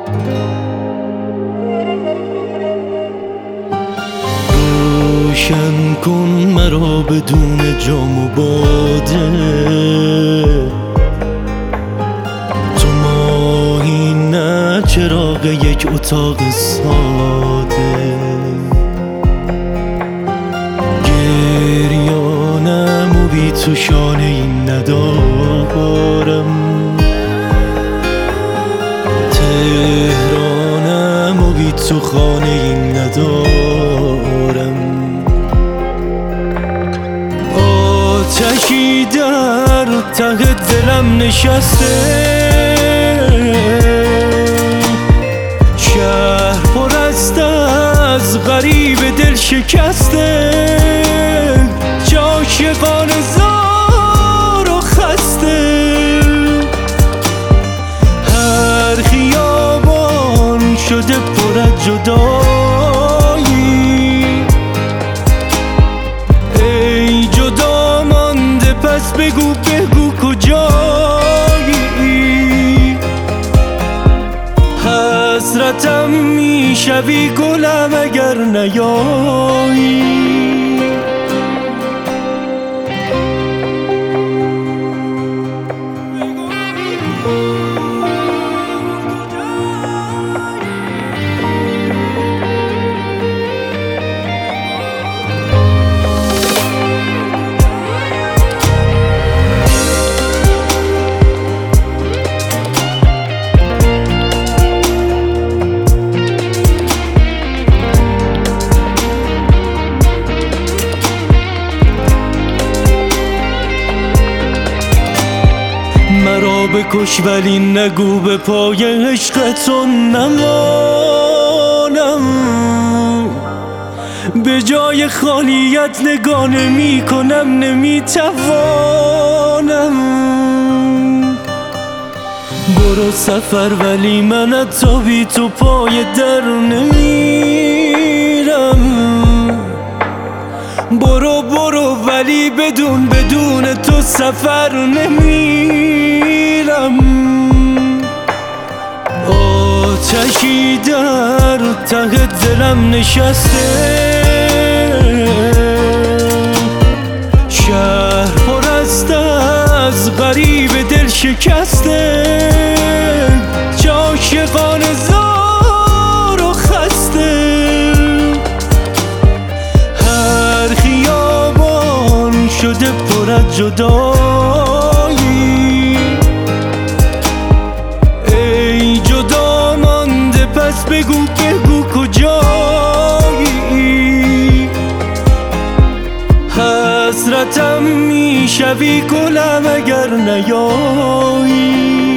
روشن کن مرا بدون جام و باده، تو ماهی نه چراغ یک اتاق ساده. گریانم و بی تو شانه این ندارم، تهرانم و بی تو خانه این ندارم. آتشی در ته دلم نشسته، شهر پر است از غریب دل شکسته، عاشقان زار و خسته. هر خیابان شده پر از جدایی، ای جدا مانده پس بگو کجایی. حسرتم میشوی گلم اگر نیایی. مرا بکش ولی نگو به پای عشقتون نمانم، به جای خالیت نگاه نمی کنم، نمیتوانم. برو سفر ولی من حتی بی تو پای در نمیرم. برو ولی بدون تو سفر نمیرم. آتشی در ته دلم نشسته، شهر پر است از غریب دل شکسته، عاشقان زار و خسته. هر خیابان شده پر از جدایی، ای جدا مانده پس بگو کجایی. حسرتم میشوی گلم اگر نیایی.